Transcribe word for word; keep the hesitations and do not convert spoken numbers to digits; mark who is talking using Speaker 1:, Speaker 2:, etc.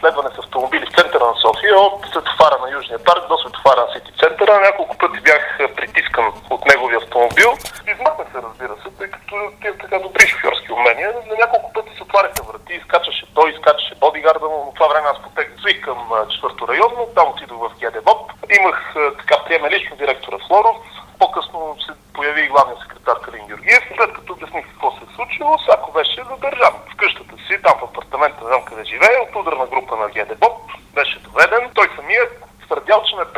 Speaker 1: преследване с автомобили в центъра на София от светофара на Южния парк до светофара на Сити центъра. Няколко пъти бях притискан от неговия автомобил. Измъкнах се, разбира се, тъй като имам така добри шофьорски умения. На няколко пъти се отваряха врати, изкачаше той, изкачаше бодигарда му. Но това време аз потеглих към четвърто районно, там отидох в ГДБОП. Имах така приеме лично директора Флоров. По-късно се появи и главният секретар Калин Георгиев. След като обясних какво се е случило, Сако беше задържан в къщата си, там в апартамента, не знам къде живее, от ударна група на ГДБОП. Беше доведен. Той самият твърдял, че ме